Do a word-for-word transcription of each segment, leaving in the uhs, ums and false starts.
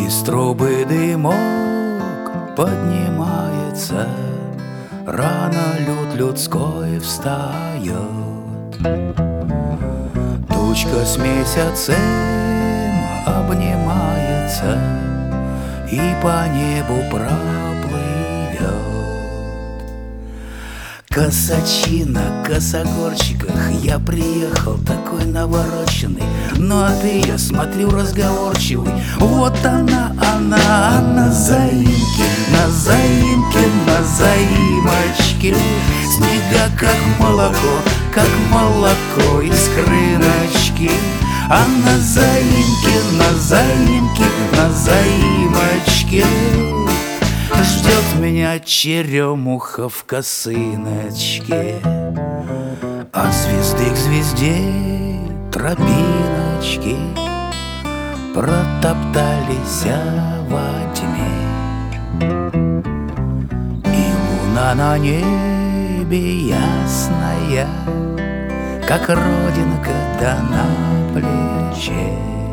Из трубы дымок поднимается, рано люд людской встает. Тучка с месяцем обнимается и по небу проплывет. Косачи на косогорчиках, я приехал такой навороченный. Ну а ты, я смотрю, разговорчивый. Вот она, она, на заимке, на заимке, на заимочке. Снега как молоко, как молоко из крыночки. А на заимке, на заимке, на заимочке ждет меня черемуха в косыночке. От звезды к звезде тропиночки протоптались во тьме, и луна на небе ясная, как родинка да на плече.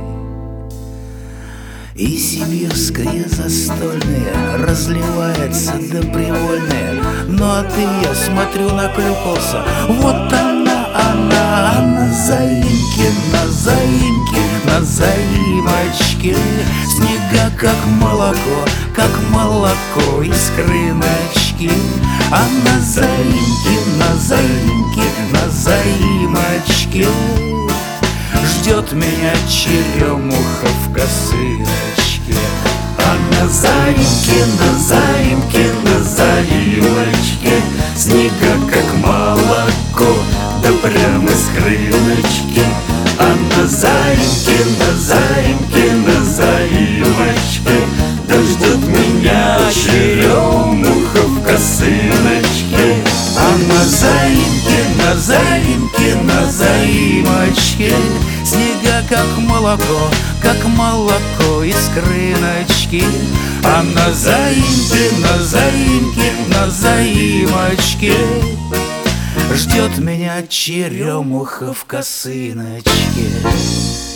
И сибирская застольная разливается да привольная. Ну а ты, я смотрю, наклюкался. Вот она, она, на заимке, на заимке, на заимочке. Снега как молоко, как молоко из крыночки. А на заимке, на заимке, на заимочке ждет меня черемуха в косыночке. А на заимке, на заимке, на заимочке снега как молоко, да прямо с крылочки. А на заимке, на заимке, на заимочке да ждет меня черемуха в косыночке. А на заимке, на заимке, на заимочке снега как молоко, как молоко из крыночки. А на заимке, на заимке, на заимочке ждет меня черемуха в косыночке.